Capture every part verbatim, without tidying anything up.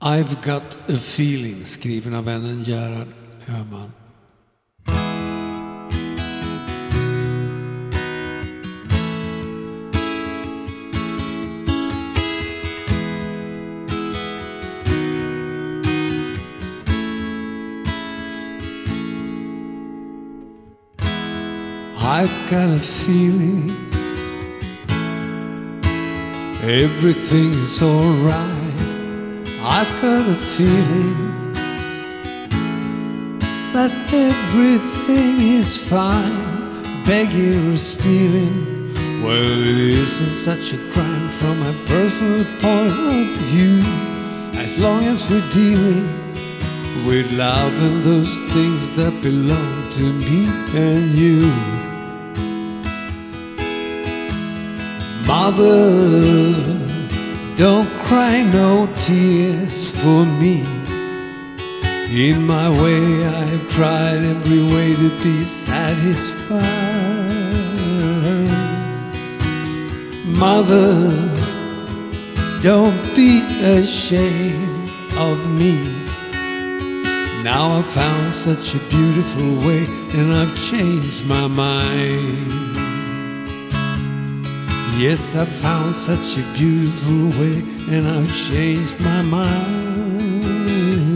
I've got a feeling, skriven av vännen Gerhard Öhman. I've got a feeling everything's alright. I've got a feeling that everything is fine. Begging or stealing, well, it isn't such a crime from my personal point of view, as long as we're dealing with love and those things that belong to me and you. Mother, don't cry no tears for me. In my way I've tried every way to be satisfied. Mother, don't be ashamed of me. Now I've found such a beautiful way, and I've changed my mind. Yes, I found such a beautiful way, and I've changed my mind.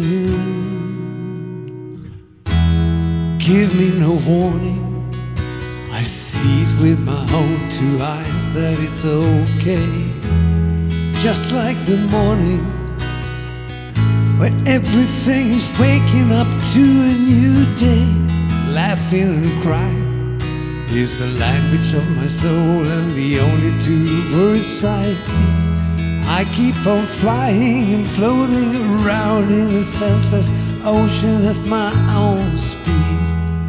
Give me no warning, I see it with my own two eyes that it's okay. Just like the morning when everything is waking up to a new day. Laughing and crying is the language of my soul, and the only two words I see. I keep on flying and floating around in a senseless ocean at my own speed.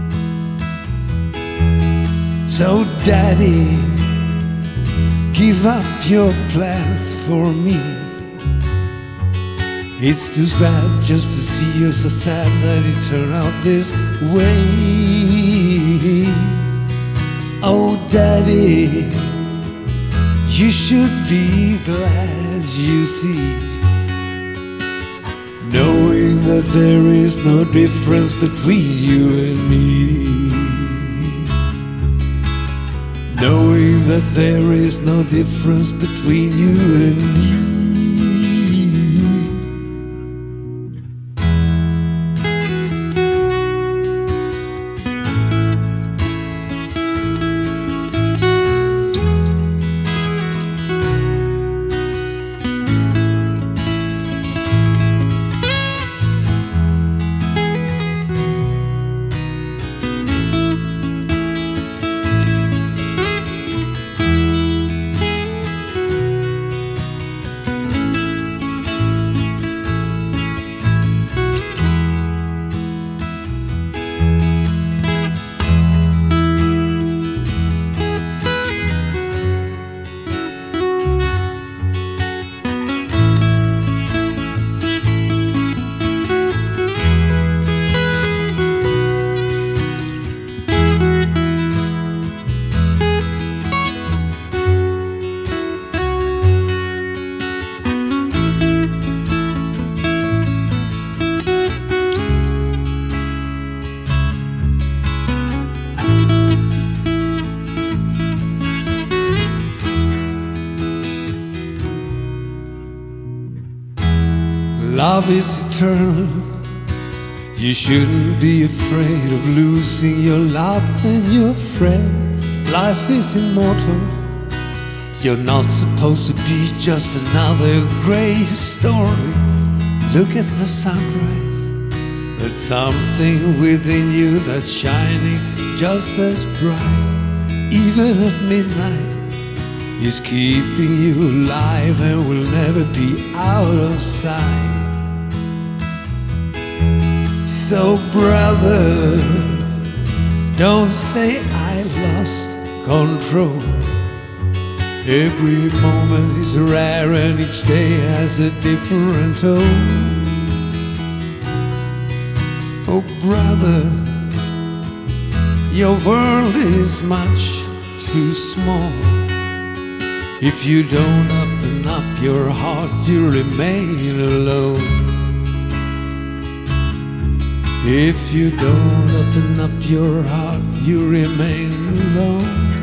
So Daddy, give up your plans for me. It's too bad just to see you so sad that it turned out this way. Oh Daddy, you should be glad, you see, knowing that there is no difference between you and me. Knowing that there is no difference between you and me. Love is eternal. You shouldn't be afraid of losing your love and your friend. Life is immortal. You're not supposed to be just another gray story. Look at the sunrise. There's something within you that's shining just as bright. Even at midnight, is keeping you alive and will never be out of sight. So brother, don't say I lost control. Every moment is rare and each day has a different tone. Oh brother, your world is much too small. If you don't open up your heart, you remain alone. If you don't open up your heart, you remain alone.